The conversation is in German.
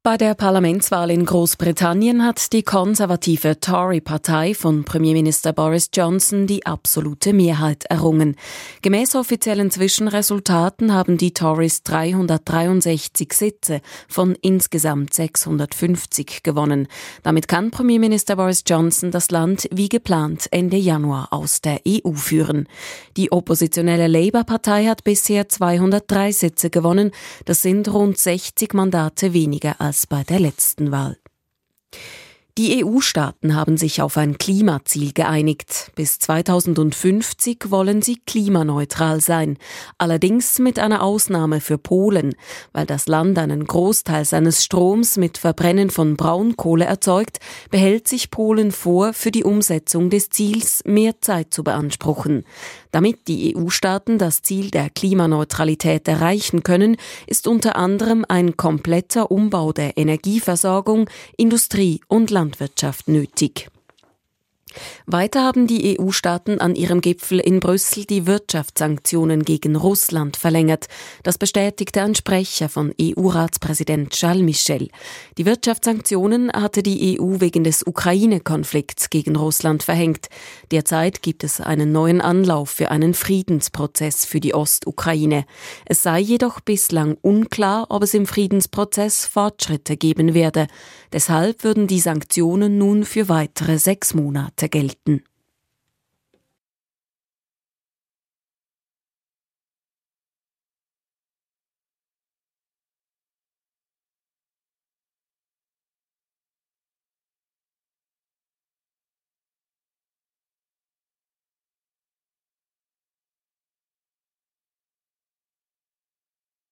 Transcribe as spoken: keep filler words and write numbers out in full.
Bei der Parlamentswahl in Großbritannien hat die konservative Tory-Partei von Premierminister Boris Johnson die absolute Mehrheit errungen. Gemäß offiziellen Zwischenresultaten haben die Tories dreihundertdreiundsechzig Sitze von insgesamt sechshundertfünfzig gewonnen. Damit kann Premierminister Boris Johnson das Land wie geplant Ende Januar aus der E U führen. Die oppositionelle Labour-Partei hat bisher zweihundertdrei Sitze gewonnen. Das sind rund sechzig Mandate weniger als bei der letzten Wahl. Die E U-Staaten haben sich auf ein Klimaziel geeinigt. Bis zweitausendfünfzig wollen sie klimaneutral sein. Allerdings mit einer Ausnahme für Polen. Weil das Land einen Großteil seines Stroms mit Verbrennen von Braunkohle erzeugt, behält sich Polen vor, für die Umsetzung des Ziels mehr Zeit zu beanspruchen. Damit die E U-Staaten das Ziel der Klimaneutralität erreichen können, ist unter anderem ein kompletter Umbau der Energieversorgung, Industrie und Landwirtschaft nötig. Weiter haben die E U-Staaten an ihrem Gipfel in Brüssel die Wirtschaftssanktionen gegen Russland verlängert. Das bestätigte ein Sprecher von E U-Ratspräsident Charles Michel. Die Wirtschaftssanktionen hatte die E U wegen des Ukraine-Konflikts gegen Russland verhängt. Derzeit gibt es einen neuen Anlauf für einen Friedensprozess für die Ostukraine. Es sei jedoch bislang unklar, ob es im Friedensprozess Fortschritte geben werde. Deshalb würden die Sanktionen nun für weitere sechs Monate gelten.